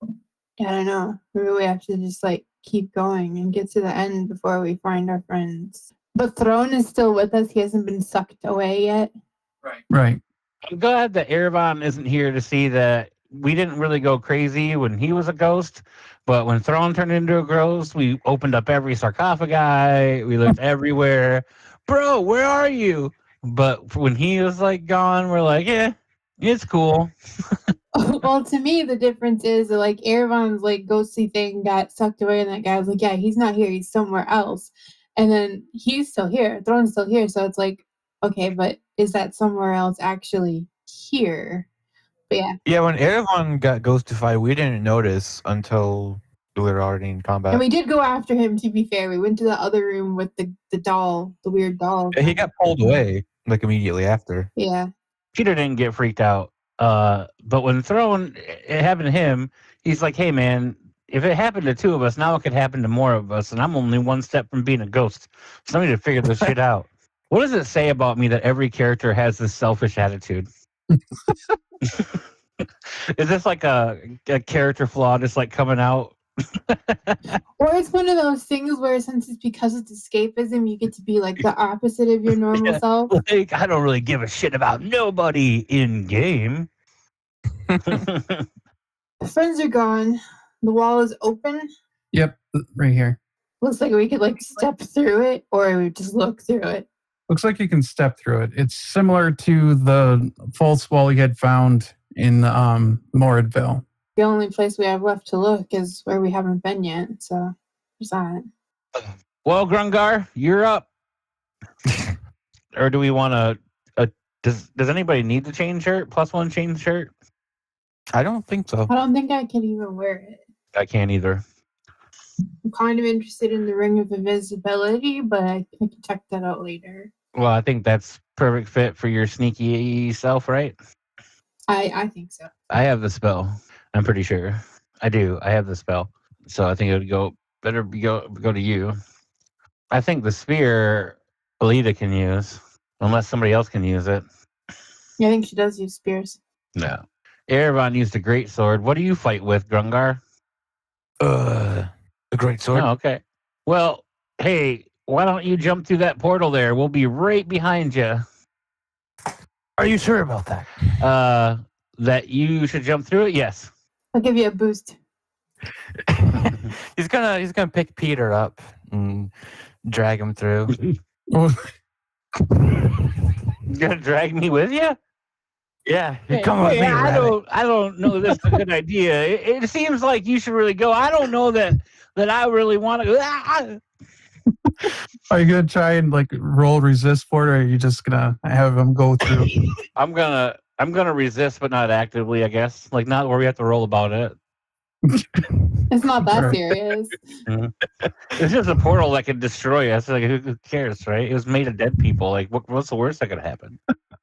I don't know. Maybe we have to just like keep going and get to the end before we find our friends. But Throne is still with us. He hasn't been sucked away yet. Right. I'm glad that Erevan isn't here to see that we didn't really go crazy when he was a ghost, but when Thrawn turned into a ghost, we opened up every sarcophagi, we looked everywhere. Bro, where are you? But when he was like gone, we're like, yeah, it's cool. Well, to me, the difference is that, like Erevan's like ghostly thing got sucked away, and that guy was like, yeah, he's not here. He's somewhere else. And then he's still here. Throne's still here. So it's like, okay, but is that somewhere else actually here? But yeah. Yeah, when Erevan got ghostified, we didn't notice until we were already in combat. And we did go after him, to be fair. We went to the other room with the, the doll, the weird doll. Yeah, he got pulled away like immediately after. Yeah. Peter didn't get freaked out. Uh, but when Thrawn, it happened to him, he's like, hey, man, if it happened to two of us, now it could happen to more of us, and I'm only one step from being a ghost. So I need to figure this shit out. What does it say about me that every character has this selfish attitude? Is this like a, a character flaw just like coming out? Or it's one of those things where since it's because it's escapism, you get to be like the opposite of your normal Yeah. self. Like, I don't really give a shit about nobody in game. The friends are gone. The wall is open. Yep, right here. Looks like we could like step through it, or we just look through it. Looks like you can step through it. It's similar to the false wall you had found in um, Moradville. The only place we have left to look is where we haven't been yet. So there's that. Well, Grungar, you're up. Or do we want to? Uh, does Does anybody need the chain shirt? Plus one chain shirt? I don't think so. I don't think I can even wear it. I can't either. I'm kind of interested in the ring of invisibility, but I, I can check that out later. Well, I think that's perfect fit for your sneaky self, right? I I think so. I have the spell. I'm pretty sure. I do. I have the spell. So I think it would go better be go go to you. I think the spear Alita can use, unless somebody else can use it. Yeah, I think she does use spears. No. Erevan used a great sword. What do you fight with, Grungar? Uh, a great sword. Oh, okay. Well, hey, why don't you jump through that portal there? We'll be right behind you. Are you sure about that? Uh, that you should jump through it? Yes. I'll give you a boost. he's gonna he's gonna pick Peter up and drag him through. Oh, You gonna drag me with you? Yeah, you Hey, come with hey, me, I rabbit. don't. I don't know. This is a good idea. It, it seems like you should really go. I don't know that that I really want to go. Ah! Are you gonna try and like roll resist for it, or are you just gonna have him go through? I'm gonna. I'm gonna resist, but not actively. I guess, like not where we have to roll about it. It's not that Right. serious. It's just a portal that can destroy us. Like who who cares, right? It was made of dead people. Like what, what's the worst that could happen?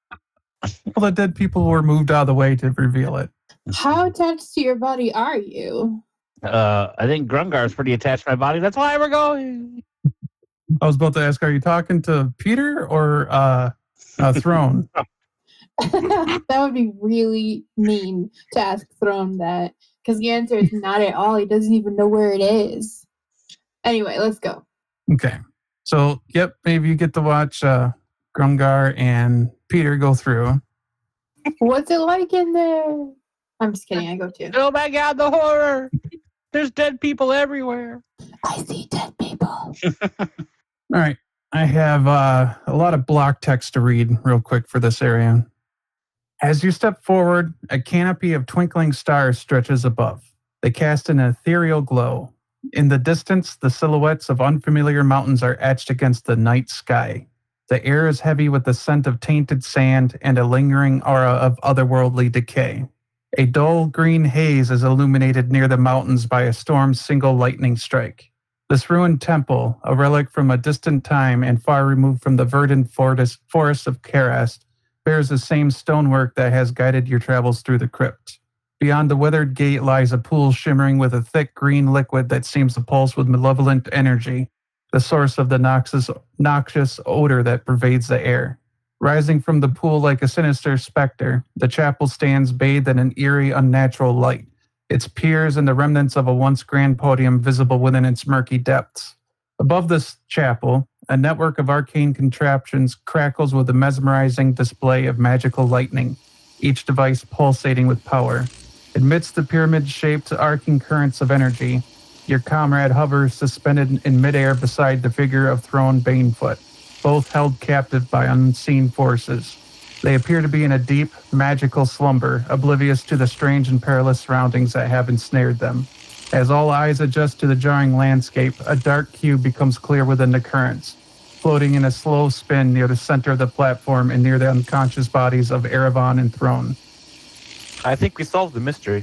Well, the dead people were moved out of the way to reveal it. How attached to your body are you? Uh, I think Grungar is pretty attached to my body. That's why we're going. I was about to ask, are you talking to Peter or uh, uh Throne? That would be really mean to ask Throne that, because the answer is not at all. He doesn't even know where it is. Anyway, let's go. Okay. So, yep, maybe you get to watch uh, Grungar and Peter go through. What's it like in there? I'm just kidding. I go too. Oh my god, the horror! There's dead people everywhere. I see dead people. All right. I have uh, a lot of block text to read real quick for this area. As you step forward, a canopy of twinkling stars stretches above. They cast an ethereal glow. In the distance, the silhouettes of unfamiliar mountains are etched against the night sky. The air is heavy with the scent of tainted sand and a lingering aura of otherworldly decay. A dull green haze is illuminated near the mountains by a storm's single lightning strike. This ruined temple, a relic from a distant time and far removed from the verdant forest, forests of Karast, bears the same stonework that has guided your travels through the crypt. Beyond the weathered gate lies a pool shimmering with a thick green liquid that seems to pulse with malevolent energy, the source of the noxious, noxious odor that pervades the air. Rising from the pool like a sinister specter, the chapel stands bathed in an eerie, unnatural light, its piers and the remnants of a once grand podium visible within its murky depths. Above this chapel, a network of arcane contraptions crackles with a mesmerizing display of magical lightning, each device pulsating with power. Amidst the pyramid-shaped arcing currents of energy, your comrade hovers suspended in midair beside the figure of Throne Banefoot, both held captive by unseen forces. They appear to be in a deep, magical slumber, oblivious to the strange and perilous surroundings that have ensnared them. As all eyes adjust to the jarring landscape, a dark cube becomes clear within the currents, floating in a slow spin near the center of the platform and near the unconscious bodies of Erevan and Throne. I think we solved the mystery.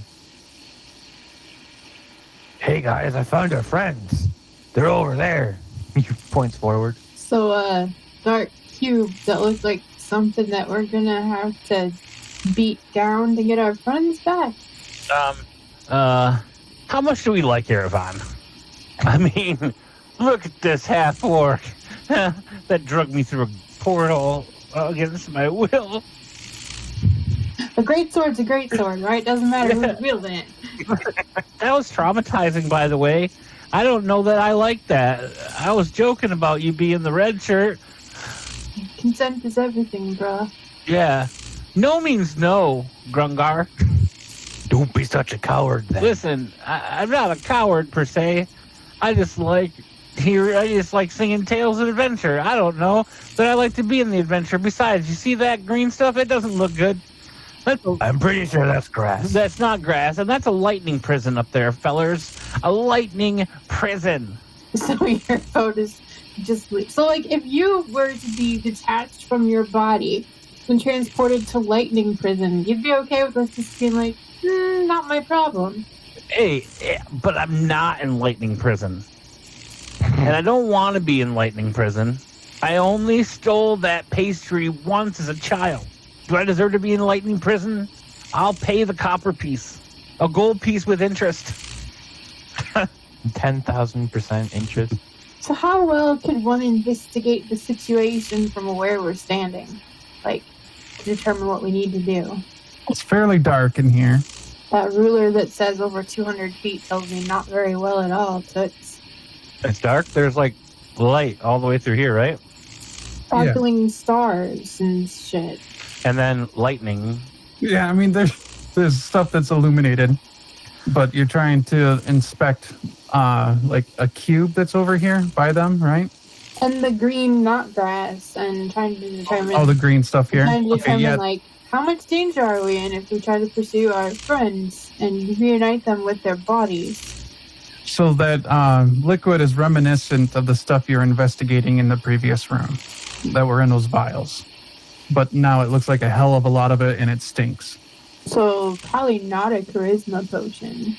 Hey guys, I found our friends. They're over there. He points forward. So, uh, dark cube that looks like something that we're gonna have to beat down to get our friends back. Um, uh, how much do we like Erevan? I mean, look at this half orc that drug me through a portal against my will. A great sword's a great sword, right? Doesn't matter who's wielding it. That was traumatizing, by the way. I don't know that I like that. I was joking about you being the red shirt. Consent is everything, bruh. Yeah. No means no, Grungar. Don't be such a coward then. Listen, I, I'm not a coward per se. I just like here. I just like singing tales of adventure. I don't know, but I like to be in the adventure. Besides, you see that green stuff? It doesn't look good. That's a, I'm pretty sure that's grass. that's not grass, and that's a lightning prison up there, fellers. A lightning prison. So your vote is just leave. So, like, if you were to be detached from your body and transported to lightning prison, you'd be okay with us just being like, mm, not my problem. Hey, eh, but I'm not in lightning prison, and I don't want to be in lightning prison. I only stole that pastry once as a child. Do I deserve to be in lightning prison? I'll pay the copper piece. A gold piece with interest. ten thousand percent interest. So how well could one investigate the situation from where we're standing? Like, to determine what we need to do? It's fairly dark in here. That ruler that says over two hundred feet tells me not very well at all, Toots. It's dark. There's like light all the way through here, right? Sparkling stars and shit. And then lightning. Yeah, I mean, there's there's stuff that's illuminated, but you're trying to inspect uh, like a cube that's over here by them, right? And the green knot grass, and trying to determine. Oh, the green stuff here. Trying to Okay, determine yeah. like how much danger are we in if we try to pursue our friends and reunite them with their bodies. So that um, liquid is reminiscent of the stuff you're investigating in the previous room that were in those vials. But now it looks like a hell of a lot of it, and it stinks. So probably not a charisma potion.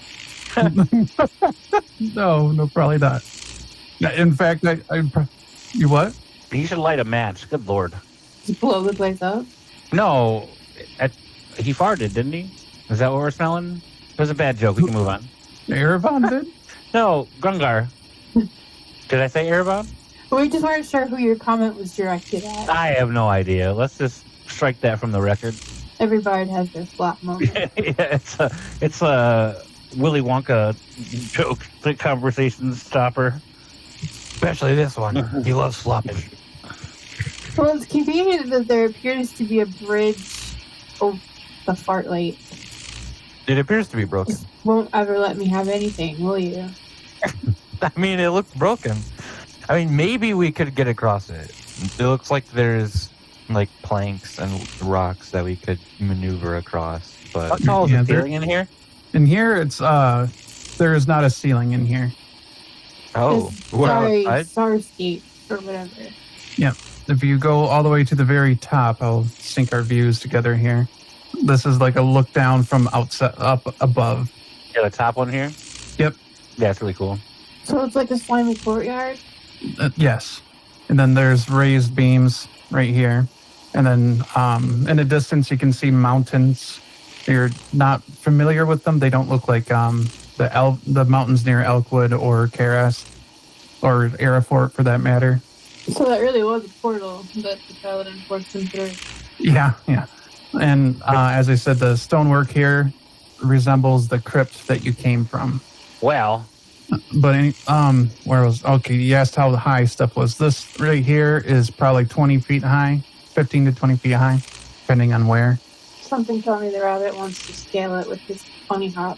no, no, probably not. In fact, I, I you what? You should light a match. Good lord. Just blow the place up. No, at, he farted, didn't he? Is that what we're smelling? It was a bad joke. We can move on. Erebon did? No, Grungar. Did I say Erebon? We just weren't sure who your comment was directed at. I have no idea. Let's just strike that from the record. Every bard has their flop moment. yeah, it's a it's a Willy Wonka joke, the conversation stopper. Especially this one. He loves flopping. Well, it's convenient that there appears to be a bridge over the fart light. It appears to be broken. Just won't ever let me have anything, will you? I mean, it looks broken. I mean, maybe we could get across it. It looks like there's like planks and rocks that we could maneuver across. How But tall is Yeah, the there- ceiling in here? In here, it's uh, there is not a ceiling in here. oh, This we're sorry, outside. Starscape or whatever. If you go all the way to the very top, I'll sync our views together here. This is like a look down from outside up above. Yeah, the top one here. Yep. Yeah, it's really cool. So it's like a slimy courtyard. Uh, yes. And then there's raised beams right here. And then um, in the distance, you can see mountains. You're not familiar with them. They don't look like um, the El- the mountains near Elkwood or Karas or Arafort for that matter. So that really was a portal that the paladin forced him through. Yeah, yeah. And uh, as I said, the stonework here resembles the crypt that you came from. Well, But any- um, where was okay? You asked how the high stuff was. This right here is probably twenty feet high, fifteen to twenty feet high, depending on where. Something told me the rabbit wants to scale it with his pony hop.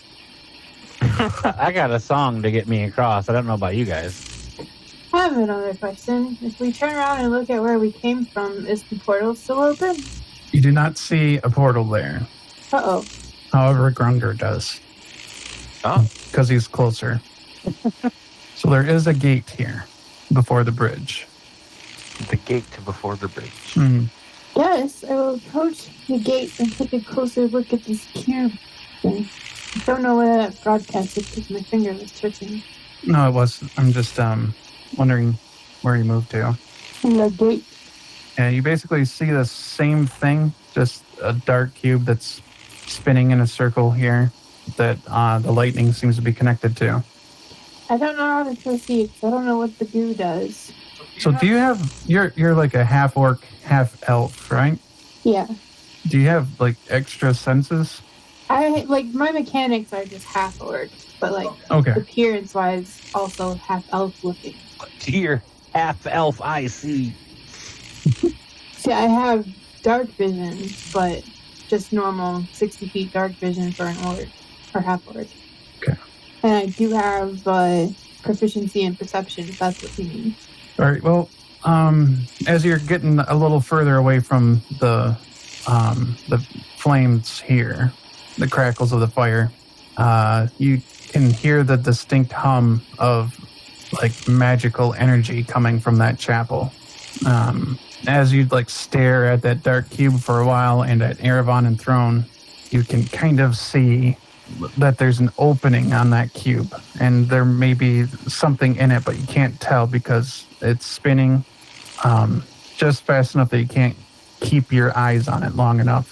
I got a song to get me across. I don't know about you guys. I have another question. If we turn around and look at where we came from, is the portal still open? You do not see a portal there. Uh oh. However, Grunger does Oh, because he's closer. So there is a gate here before the bridge. the gate to before the bridge. Hmm. Yes, I will approach the gate and take a closer look at this cube thing. I don't know whether that broadcasted because my finger was twitching. No, it was. I'm just um wondering where you moved to. The gate. Yeah, you basically see the same thing, just a dark cube that's spinning in a circle here that uh, the lightning seems to be connected to. I don't know how to proceed 'cause I don't know what the goo does. So do you have, you're you're like a half orc, half elf, right? Yeah. Do you have like extra senses? I like my mechanics are just half orc, but like Okay. appearance wise also half elf looking. Dear half elf, I see. See, I have dark vision, but just normal sixty feet dark vision for an orc or half orc. Okay. And I do have uh, proficiency in perception, if that's what you mean. All right. Well, um, as you're getting a little further away from the um, the flames here, the crackles of the fire, uh, you can hear the distinct hum of like magical energy coming from that chapel. Um, as you like stare at that dark cube for a while and at Erebon and Throne, you can kind of see that there's an opening on that cube and there may be something in it, but you can't tell because it's spinning um, just fast enough that you can't keep your eyes on it long enough.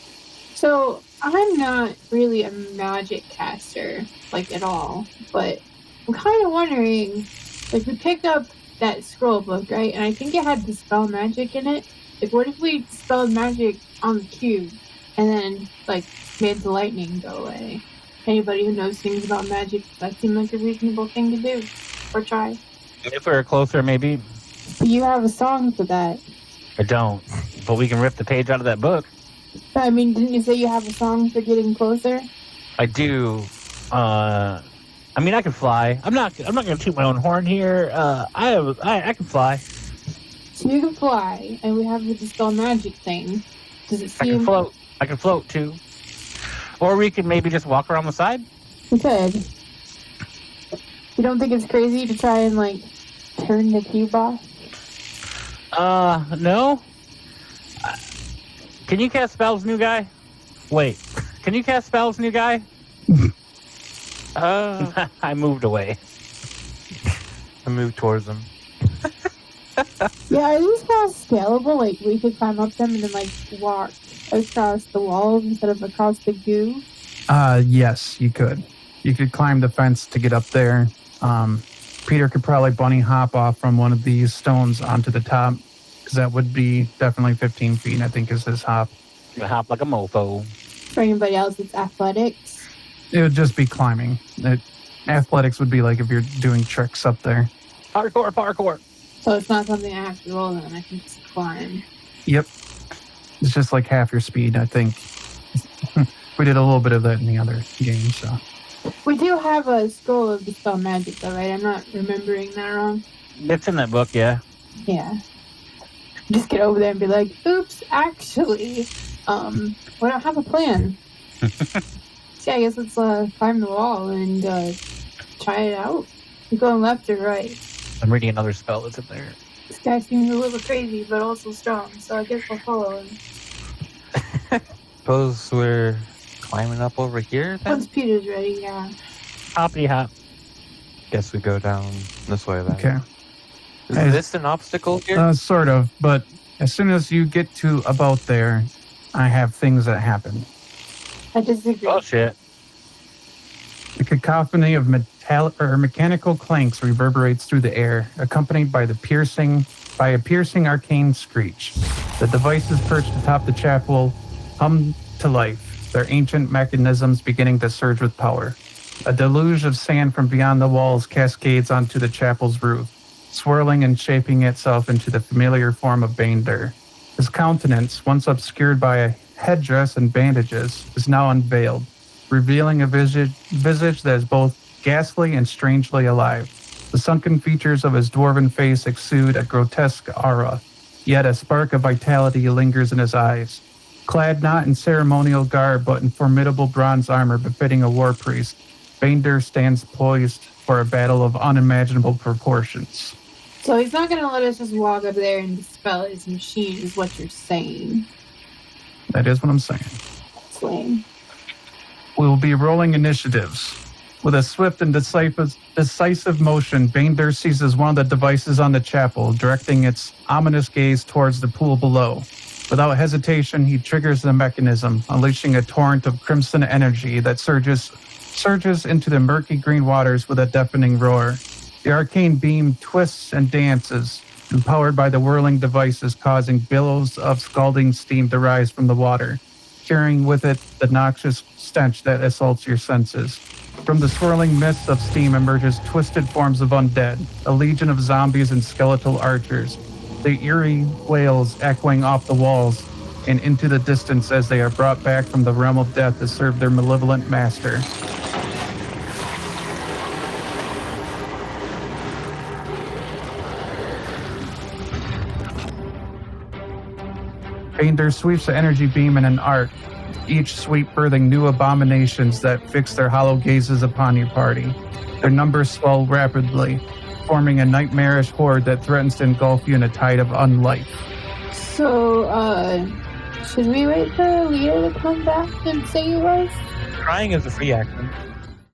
So I'm not really a magic caster, like at all, but I'm kind of wondering, like we picked up that scroll book, right? And I think it had dispel magic in it. Like what if we dispelled magic on the cube and then like made the lightning go away? Anybody who knows things about magic, that seemed like a reasonable thing to do or try. If we were closer, maybe. But you have a song for that. I don't. But we can rip the page out of that book. I mean, didn't you say you have a song for getting closer? I do. Uh, I mean, I can fly. I'm not. I'm not going to toot my own horn here. Uh, I have. I, I can fly. So you can fly, and we have the dispel magic thing. Does it I can seem float. I can float too. Or we could maybe just walk around the side. we could? You don't think it's crazy to try and like turn the cube off? Uh, no. Uh, Can you cast spells, new guy? Wait. Can you cast spells, new guy? Uh, I moved away. I moved towards him. Yeah, are these guys scalable? Like we could climb up them and then like walk across the walls instead of across the goo? Uh, yes, you could. You could climb the fence to get up there. Um, Peter could probably bunny hop off from one of these stones onto the top, because that would be definitely fifteen feet, I think, is his hop. You hop like a mofo. For anybody else, it's athletics. It would just be climbing. It, athletics would be like if you're doing tricks up there. Parkour, parkour. So it's not something I have to roll on. I can just climb. Yep. It's just like half your speed, I think. We did a little bit of that in the other game, so. We do have a scroll of dispel magic, though, right? I'm not remembering that wrong. It's in that book, yeah. Yeah. Just get over there and be like, oops, actually, um, we don't have a plan. So yeah, I guess let's uh, climb the wall and uh, try it out. You going left or right? I'm reading another spell that's in there. This guy seems a little crazy, but also strong, so I guess I'll follow him. Suppose we're climbing up over here then? Once Peter's ready, yeah. Hoppity hop. Guess we go down this way then. Okay. Is Hey, this an obstacle here? Uh, sort of, but as soon as you get to about there, I have things that happen. I disagree. Oh, shit. The cacophony of metallic or mechanical clanks reverberates through the air, accompanied by the piercing by a piercing arcane screech. The devices perched atop the chapel hum to life, their ancient mechanisms beginning to surge with power. A deluge of sand from beyond the walls cascades onto the chapel's roof, swirling and shaping itself into the familiar form of Baindur. His countenance, once obscured by a headdress and bandages, is now unveiled, revealing a visage, visage that is both ghastly and strangely alive. The sunken features of his dwarven face exude a grotesque aura, yet a spark of vitality lingers in his eyes. Clad not in ceremonial garb, but in formidable bronze armor befitting a war priest, Baindur stands poised for a battle of unimaginable proportions. So he's not going to let us just walk up there and dispel his machine, is what you're saying. That is what I'm saying. That's lame. We will be rolling initiatives. With a swift and decisive, decisive motion, Baindur seizes one of the devices on the chapel, directing its ominous gaze towards the pool below. Without hesitation, he triggers the mechanism, unleashing a torrent of crimson energy that surges surges into the murky green waters with a deafening roar. The arcane beam twists and dances, empowered by the whirling devices, causing billows of scalding steam to rise from the water, carrying with it the noxious stench that assaults your senses. From the swirling mist of steam emerges twisted forms of undead, a legion of zombies and skeletal archers, the eerie wails echoing off the walls and into the distance as they are brought back from the realm of death to serve their malevolent master. Baindur sweeps the energy beam in an arc, each sweep birthing new abominations that fix their hollow gazes upon your party. Their numbers swell rapidly, forming a nightmarish horde that threatens to engulf you in a tide of unlife. So, uh, should we wait for Leah to come back and save us? Crying is a free action.